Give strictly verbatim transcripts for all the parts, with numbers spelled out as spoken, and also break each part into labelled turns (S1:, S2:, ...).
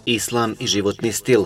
S1: Islam i životni stil.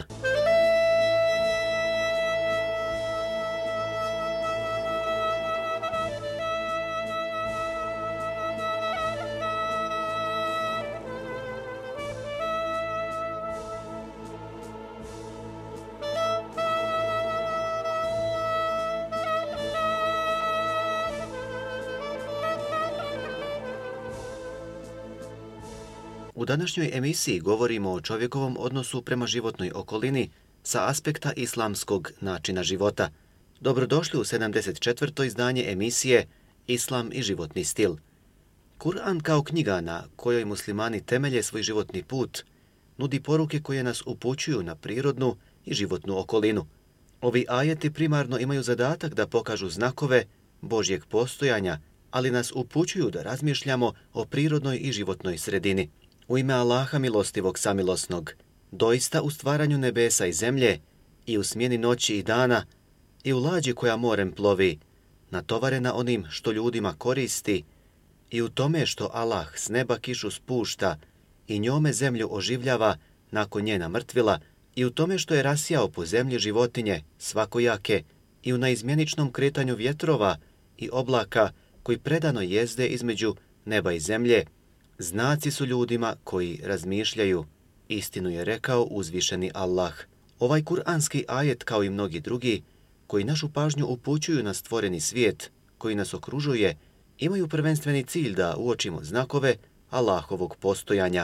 S1: U današnjoj emisiji govorimo o čovjekovom odnosu prema životnoj okolini sa aspekta islamskog načina života. Dobrodošli u sedamdeset četvrto izdanje emisije Islam i životni stil. Kur'an kao knjiga na kojoj muslimani temelje svoj životni put, nudi poruke koje nas upućuju na prirodnu i životnu okolinu. Ovi ajeti primarno imaju zadatak da pokažu znakove Božjeg postojanja, ali nas upućuju da razmišljamo o prirodnoj i životnoj sredini. U ime Allaha milostivog samilosnog, doista u stvaranju nebesa i zemlje i u smjeni noći i dana i u lađi koja morem plovi, natovarena onim što ljudima koristi i u tome što Allah s neba kišu spušta i njome zemlju oživljava nakon njena mrtvila i u tome što je rasijao po zemlji životinje svakojake i u naizmjeničnom kretanju vjetrova i oblaka koji predano jezde između neba i zemlje, znaci su ljudima koji razmišljaju, istinu je rekao uzvišeni Allah. Ovaj kuranski ajet, kao i mnogi drugi, koji našu pažnju upućuju na stvoreni svijet koji nas okružuje, imaju prvenstveni cilj da uočimo znakove Allahovog postojanja.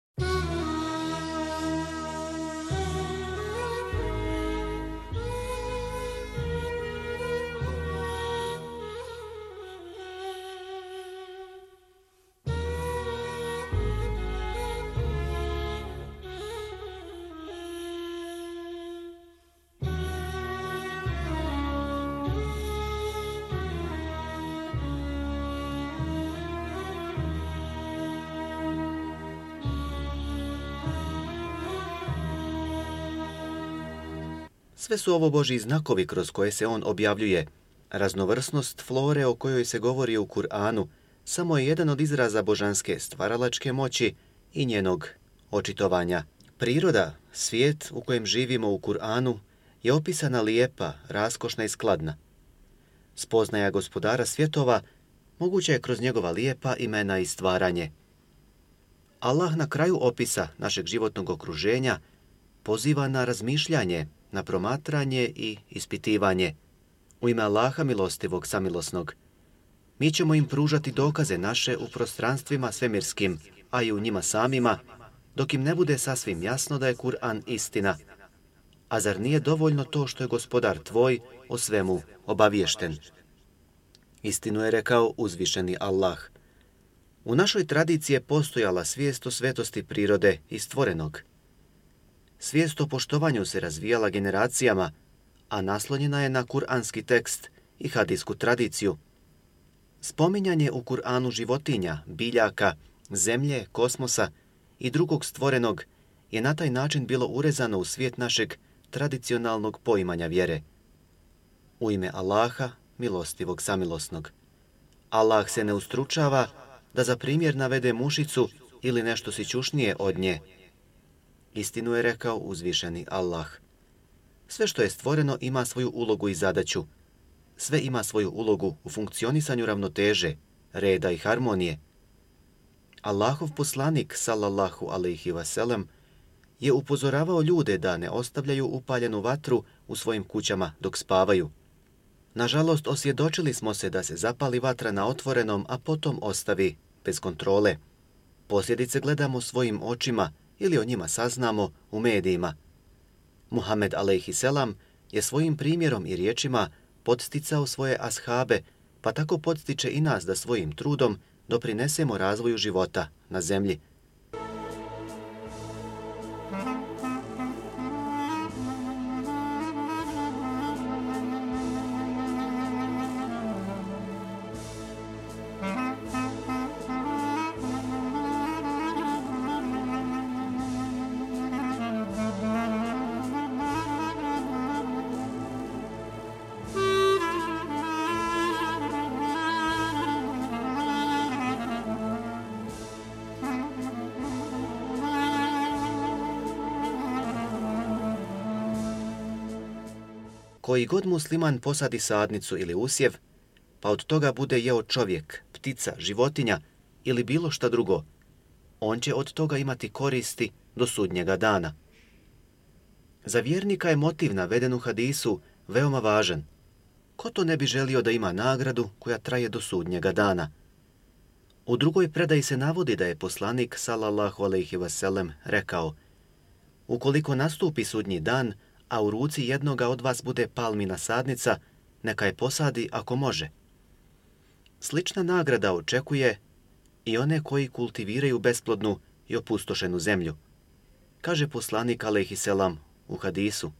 S1: Sve su ovo Božji znakovi kroz koje se on objavljuje. Raznovrsnost flore o kojoj se govori u Kur'anu samo je jedan od izraza božanske stvaralačke moći i njenog očitovanja. Priroda, svijet u kojem živimo u Kur'anu, je opisana lijepa, raskošna i skladna. Spoznaja gospodara svjetova moguća je kroz njegova lijepa imena i stvaranje. Allah na kraju opisa našeg životnog okruženja poziva na razmišljanje, na promatranje i ispitivanje. U ime Allaha milostivog samilosnog, mi ćemo im pružati dokaze naše u prostranstvima svemirskim, a i u njima samima, dok im ne bude sasvim jasno da je Kur'an istina. A zar nije dovoljno to što je gospodar tvoj o svemu obaviješten? Istinu je rekao uzvišeni Allah. U našoj tradiciji je postojala svijest o svetosti prirode i stvorenog. Svijest o poštovanju se razvijala generacijama, a naslonjena je na kuranski tekst i hadijsku tradiciju. Spominjanje u Kur'anu životinja, biljaka, zemlje, kosmosa i drugog stvorenog je na taj način bilo urezano u svijet našeg tradicionalnog poimanja vjere. U ime Allaha, milostivog samilosnog. Allah se ne ustručava da za primjer navede mušicu ili nešto sićušnije od nje. Istinu je rekao uzvišeni Allah. Sve što je stvoreno ima svoju ulogu i zadaću. Sve ima svoju ulogu u funkcionisanju ravnoteže, reda i harmonije. Allahov poslanik, sallallahu alejhi ve sellem, je upozoravao ljude da ne ostavljaju upaljenu vatru u svojim kućama dok spavaju. Nažalost, osvjedočili smo se da se zapali vatra na otvorenom, a potom ostavi bez kontrole. Posljedice gledamo svojim očima ili o njima saznamo u medijima. Muhammed alejhi selam je svojim primjerom i riječima podsticao svoje ashabe, pa tako podstiče i nas da svojim trudom doprinesemo razvoju života na zemlji. Koji god musliman posadi sadnicu ili usjev, pa od toga bude jeo čovjek, ptica, životinja ili bilo šta drugo, on će od toga imati koristi do sudnjega dana. Za vjernika je motiv naveden u hadisu veoma važan. Ko to ne bi želio da ima nagradu koja traje do sudnjega dana? U drugoj predaji se navodi da je poslanik sallallahu alejhi ve sellem rekao: ukoliko nastupi sudnji dan, a u ruci jednoga od vas bude palmina sadnica, neka je posadi ako može. Slična nagrada očekuje i one koji kultiviraju besplodnu i opustošenu zemlju. Kaže poslanik alejhi selam u hadisu: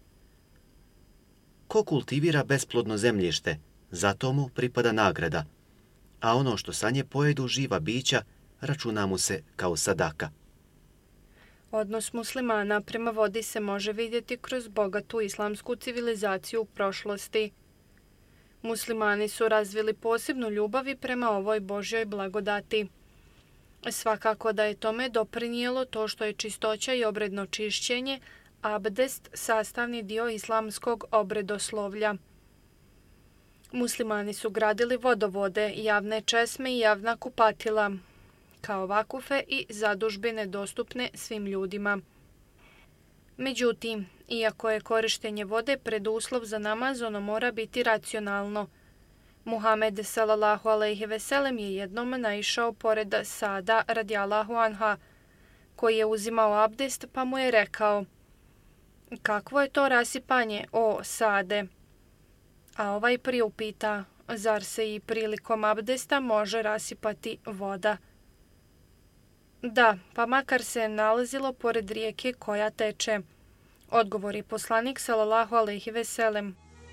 S1: ko kultivira besplodno zemljište, zato mu pripada nagrada, a ono što sa nje pojedu živa bića računa mu se kao sadaka.
S2: Odnos muslimana prema vodi se može vidjeti kroz bogatu islamsku civilizaciju u prošlosti. Muslimani su razvili posebnu ljubav i prema ovoj Božjoj blagodati. Svakako da je tome doprinijelo to što je čistoća i obredno čišćenje, abdest, sastavni dio islamskog obredoslovlja. Muslimani su gradili vodovode, javne česme i javna kupatila, kao vakufe i zadužbine dostupne svim ljudima. Međutim, iako je korištenje vode preduslov za namaz, ono mora biti racionalno. Muhammed sallallahu alejhi ve sellem je jednom naišao pored Sada radijallahu anha, koji je uzimao abdest, pa mu je rekao: kakvo je to rasipanje, o Sade? A ovaj priupita: zar se i prilikom abdesta može rasipati voda? Da, pa makar se nalazilo pored rijeke koja teče, odgovori poslanik sallallahu alejhi ve sellem.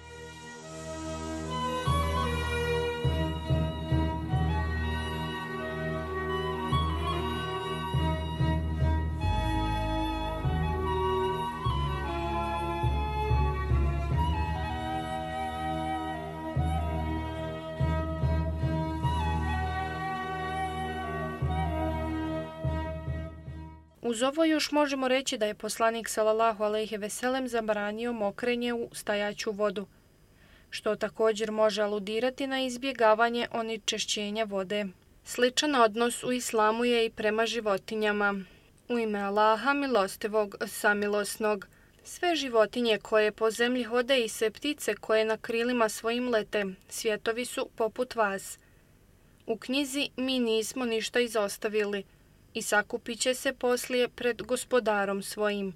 S2: Uz ovo još možemo reći da je poslanik sallallahu alejhi ve sellem zabranio mokrenje u stajaću vodu, što također može aludirati na izbjegavanje onečišćenja vode. Sličan odnos u islamu je i prema životinjama. U ime Allaha milostivog, samilosnog. Sve životinje koje po zemlji hode i sve ptice koje na krilima svojim lete, svjetovi su poput vas. U knjizi mi nismo ništa izostavili i sakupit će se poslije pred gospodarom svojim.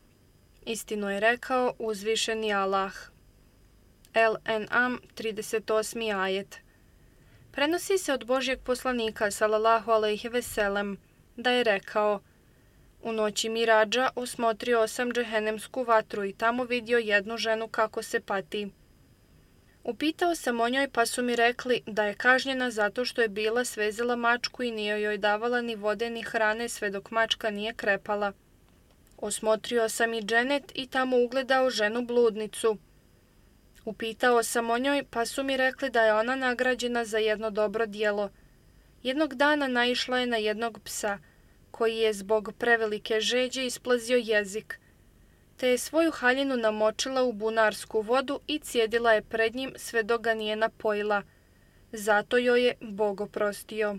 S2: Istinu je rekao uzvišeni Allah. El-En'am, trideset osmi ajet. Prenosi se od Božjeg poslanika, sallallahu alejhi ve sellem, da je rekao: u noći Miradža osmotrio sam džehennemsku vatru i tamo vidio jednu ženu kako se pati. Upitao sam o njoj, pa su mi rekli da je kažnjena zato što je bila svezala mačku i nije joj davala ni vode ni hrane sve dok mačka nije krepala. Osmotrio sam i dženet i tamo ugledao ženu bludnicu. Upitao sam o njoj, pa su mi rekli da je ona nagrađena za jedno dobro djelo. Jednog dana naišla je na jednog psa, koji je zbog prevelike žeđe isplazio jezik, te je svoju haljinu namočila u bunarsku vodu i cijedila je pred njim sve dok ga nije napojila. Zato joj je Bog oprostio.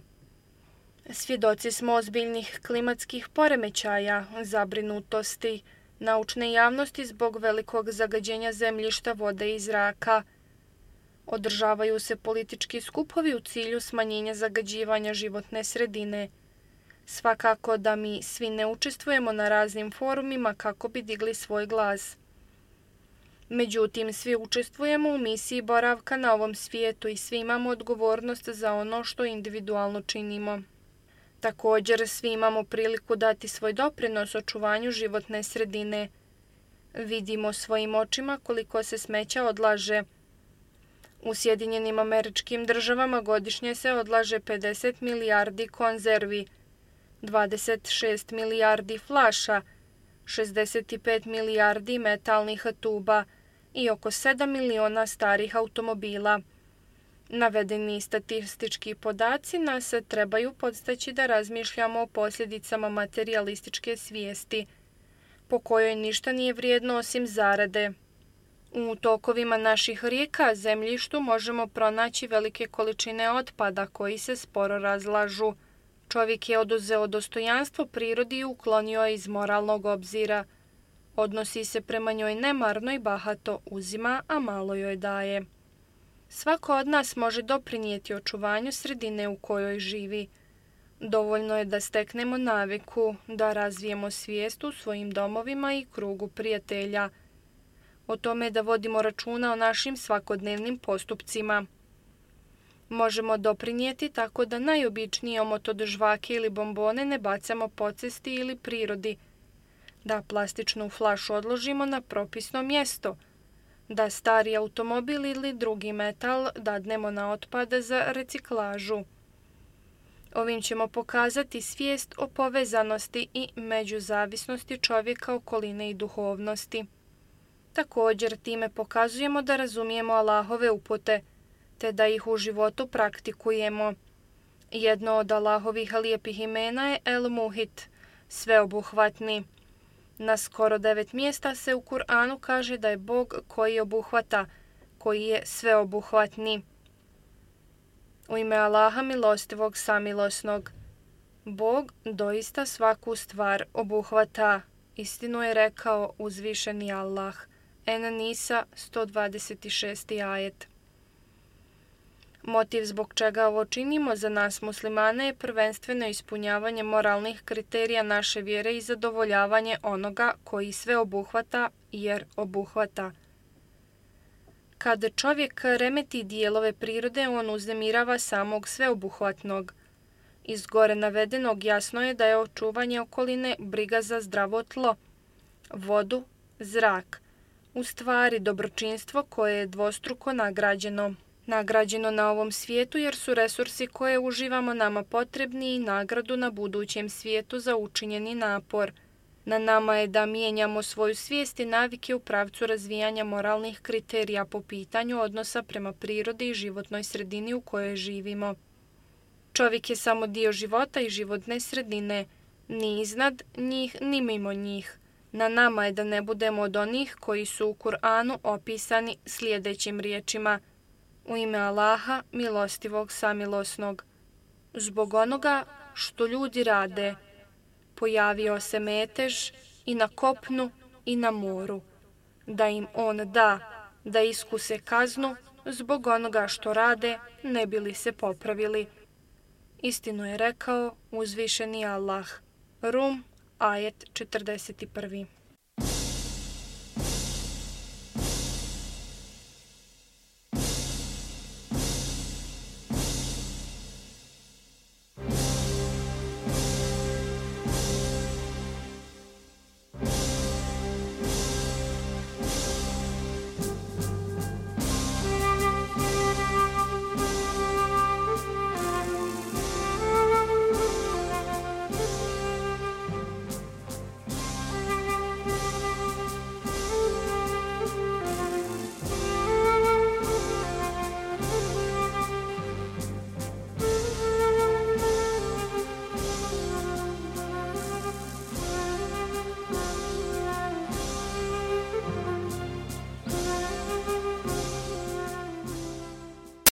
S2: Svjedoci smo ozbiljnih klimatskih poremećaja, zabrinutosti, naučne javnosti zbog velikog zagađenja zemljišta, vode i zraka. Održavaju se politički skupovi u cilju smanjenja zagađivanja životne sredine. Svakako da mi svi ne učestvujemo na raznim forumima kako bi digli svoj glas. Međutim, svi učestvujemo u misiji boravka na ovom svijetu i svi imamo odgovornost za ono što individualno činimo. Također, svi imamo priliku dati svoj doprinos očuvanju životne sredine. Vidimo svojim očima koliko se smeća odlaže. U Sjedinjenim Američkim Državama godišnje se odlaže pedeset milijardi konzervi, dvadeset šest milijardi flaša, šezdeset pet milijardi metalnih tuba i oko sedam miliona starih automobila. Navedeni statistički podaci nas trebaju podstaći da razmišljamo o posljedicama materijalističke svijesti, po kojoj ništa nije vrijedno osim zarade. U tokovima naših rijeka, zemljištu, možemo pronaći velike količine otpada koji se sporo razlažu. Čovjek je oduzeo dostojanstvo prirodi i uklonio iz moralnog obzira. Odnosi se prema njoj nemarno i bahato, uzima, a malo joj daje. Svako od nas može doprinijeti očuvanju sredine u kojoj živi. Dovoljno je da steknemo naviku, da razvijemo svijest u svojim domovima i krugu prijatelja. O tome da vodimo računa o našim svakodnevnim postupcima. Možemo doprinijeti tako da najobičnije omotod žvake ili bombone ne bacamo po cesti ili prirodi, da plastičnu flašu odložimo na propisno mjesto, da stari automobil ili drugi metal dadnemo na otpad za reciklažu. Ovim ćemo pokazati svijest o povezanosti i međuzavisnosti čovjeka, okoline i duhovnosti. Također time pokazujemo da razumijemo Allahove upute, te da ih u životu praktikujemo. Jedno od Allahovih lijepih imena je El Muhit, sveobuhvatni. Na skoro devet mjesta se u Kur'anu kaže da je Bog koji obuhvata, koji je sveobuhvatni. U ime Allaha milostivog samilosnog. Bog doista svaku stvar obuhvata. Istinu je rekao uzvišeni Allah. En-Nisa sto dvadeset šesti ajet. Motiv zbog čega ovo činimo za nas muslimane je prvenstveno ispunjavanje moralnih kriterija naše vjere i zadovoljavanje onoga koji sve obuhvata jer obuhvata. Kad čovjek remeti dijelove prirode, on uznemirava samog sveobuhvatnog. Iz gore navedenog jasno je da je očuvanje okoline briga za zdravo tlo, vodu, zrak, u stvari dobročinstvo koje je dvostruko nagrađeno. Nagrađeno na ovom svijetu jer su resursi koje uživamo nama potrebni i nagradu na budućem svijetu za učinjeni napor. Na nama je da mijenjamo svoju svijest i navike u pravcu razvijanja moralnih kriterija po pitanju odnosa prema prirodi i životnoj sredini u kojoj živimo. Čovjek je samo dio života i životne sredine, ni iznad njih, ni mimo njih. Na nama je da ne budemo od onih koji su u Kur'anu opisani sljedećim riječima: u ime Allaha, milostivog samilosnog. Zbog onoga što ljudi rade, pojavio se metež i na kopnu i na moru, da im on da, da iskuse kaznu zbog onoga što rade, ne bi li se popravili. Istinu je rekao uzvišeni Allah. Rum, ajet četrdeset prvi.